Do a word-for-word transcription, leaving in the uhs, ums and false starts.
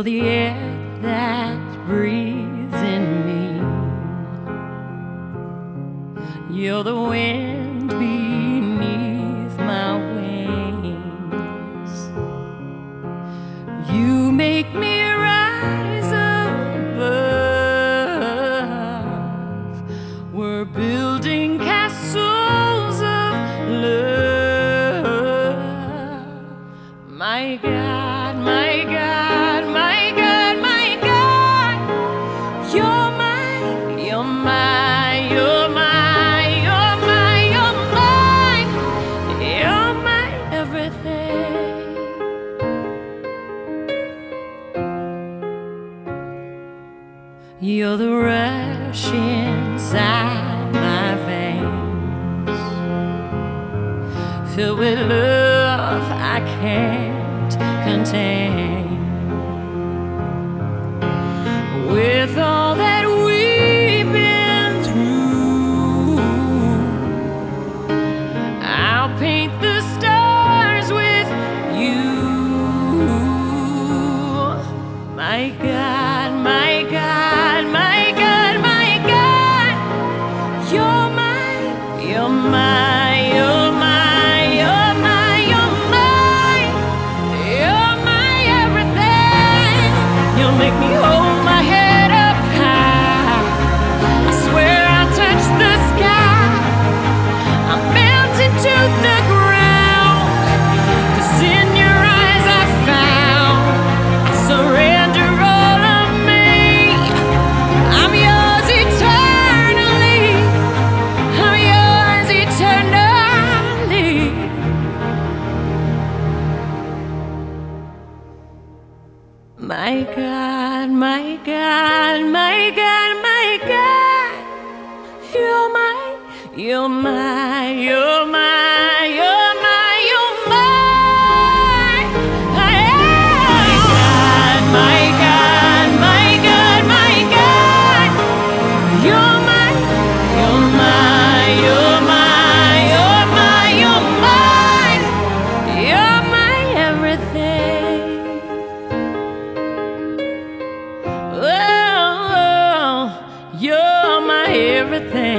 the air that breathes in me. You're the wind beneath my wings. You make me rise above. We're building castles of love. My God, my God, my God, my God, you're mine, you're mine, you're mine, you're mine, you're mine, you're my everything. You're the rush inside my veins, filled with love I can't contain. With all that we've been through, I'll paint the stars with you. My God, my God, my God, my God, you're mine, you're mine, you're mine, you're mine, you're mine, you're my everything. You'll make me hold my head up high. I swear I'll touch the sky. I'm melting to the ground, 'cause in your eyes I found I surrender all of me. I'm yours eternally, I'm yours eternally. My God, my God, my God, my God, you're mine, you're mine, you're mine, you're mine, you're mine. My God, my God, my God, my God, you're mine, you're mine, you're mine, you're mine, you're mine, you're my everything. Oh, you're my everything.